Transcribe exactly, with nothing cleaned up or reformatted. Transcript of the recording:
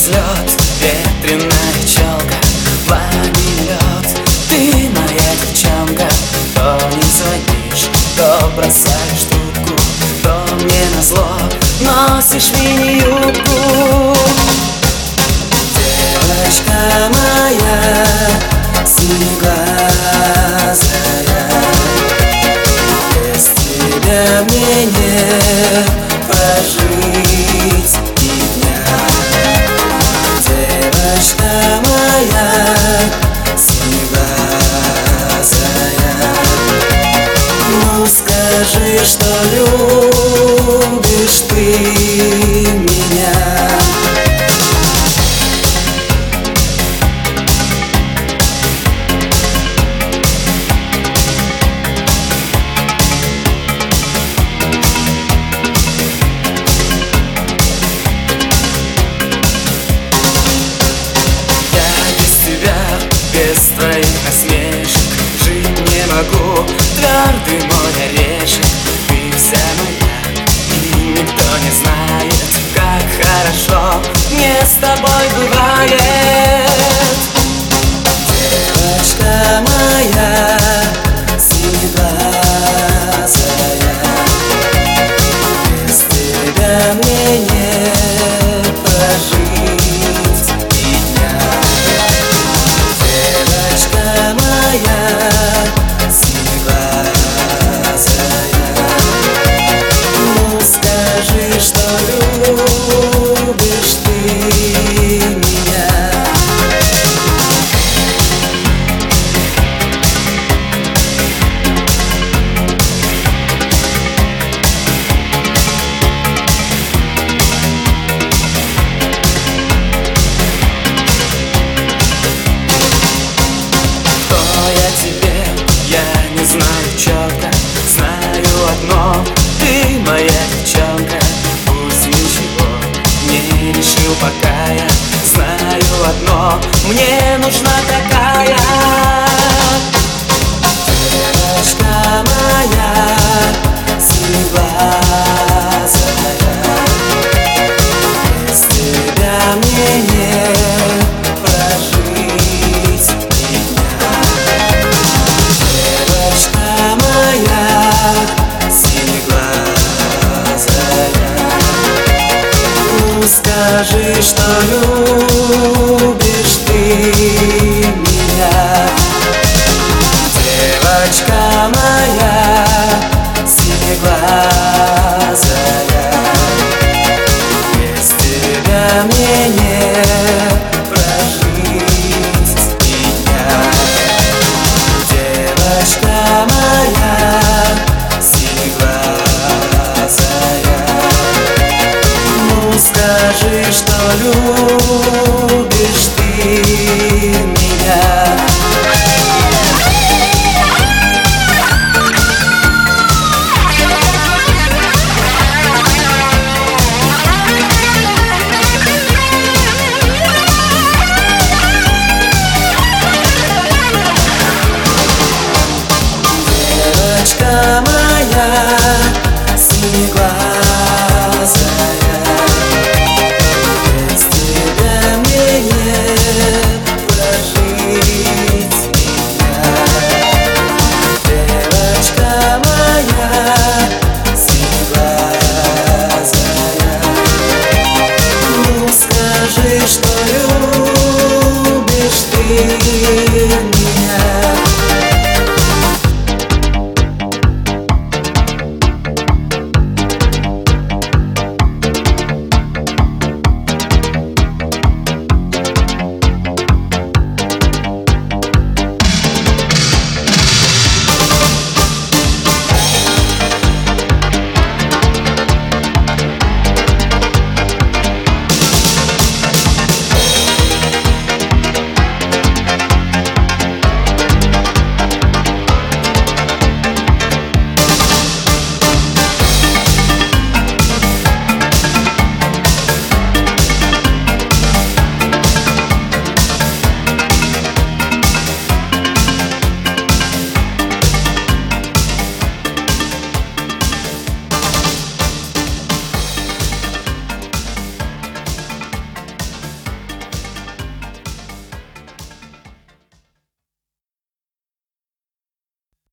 взлет, ветреная челка, пламя лед. Ты моя девчонка, то не звонишь, то бросаешь трубку, то мне назло носишь мини-юбку. Девочка моя, синеглазая, без тебя мне не прожить и дня. Девочка моя, синеглазая, ну скажи, что любишь ты меня. Без твоих насмешек жить не могу. Твердый мой орешек, ты вся моя, и никто не знает, как хорошо мне с тобой бывает. Девочка моя, синеглазая, без тебя мне не прожить и дня. Девочка моя, синеглазая, ну скажи, что любишь ты меня. Не знаю четко, знаю одно: ты моя девчонка. Пусть ничего не решил пока, я знаю одно: мне нужна такая. Девочка моя, синеглазая, без тебя мне не прожить и дня. Девочка моя, синеглазая, ну скажи, что любишь ты меня. Девочка моя, синеглазая, без тебя мне не прожить и дня. Девочка моя, синеглазая, ну скажи, что любишь ты меня.